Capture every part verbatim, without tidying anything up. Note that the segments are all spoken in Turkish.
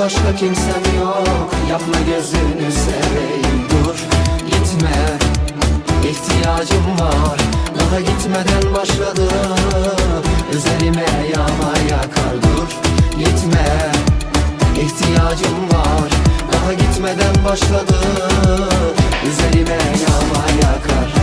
başka kimsem yok. Yapma gözünü seveyim, dur gitme, ihtiyacım var. Daha gitmeden başladı üzerime yağmaya kar. Dur gitme, ihtiyacım var. Daha gitmeden başladı üzerime yağmaya kar.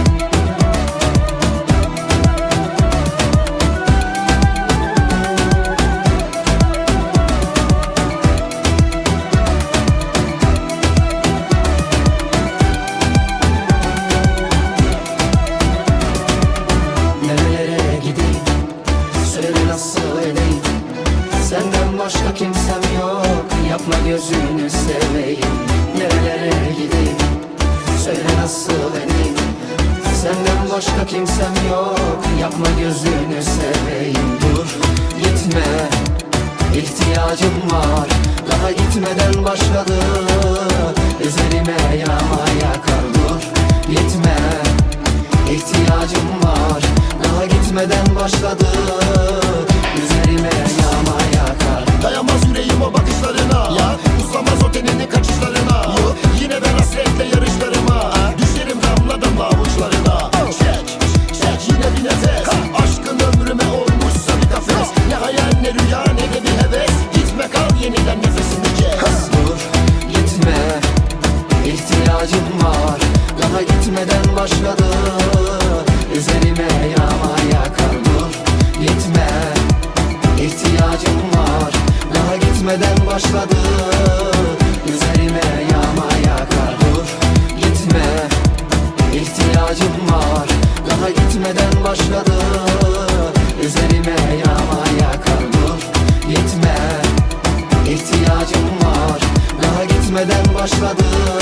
Senden başka kimsem yok. Yapma gözünü seveyim. Nerelere gideyim, söyle nasıl edeyim. Senden başka kimsem yok. Yapma gözünü seveyim, dur gitme, ihtiyacım var. Daha gitmeden başladı üzerime yağmaya kar. Dur gitme, ihtiyacım var. Daha gitmeden başladı üzerime yağmaya kar. Dayanmaz yüreğim o bakışlarına ya. Uzamaz o teninin kaçışlarına yo. Yine ben hasretle yarışlarıma düşerim damla damla avuçlarına. Çek, çek yine bir nefes. Aşkın ömrüme olmuşsa bir kafes. Ne hayal ne rüya ne de bir heves. Gitme kal yeniden nefesini kes. Dur gitme, ihtiyacım var. Daha gitmeden başladı üzerime yağmaya kar. Dur gitme, ihtiyacım var. Daha gitmeden başladı üzerime yağmaya kar. Dur gitme, ihtiyacım var. Daha gitmeden başladı üzerime yağmaya kar. Dur gitme, ihtiyacım var. Daha gitmeden başladı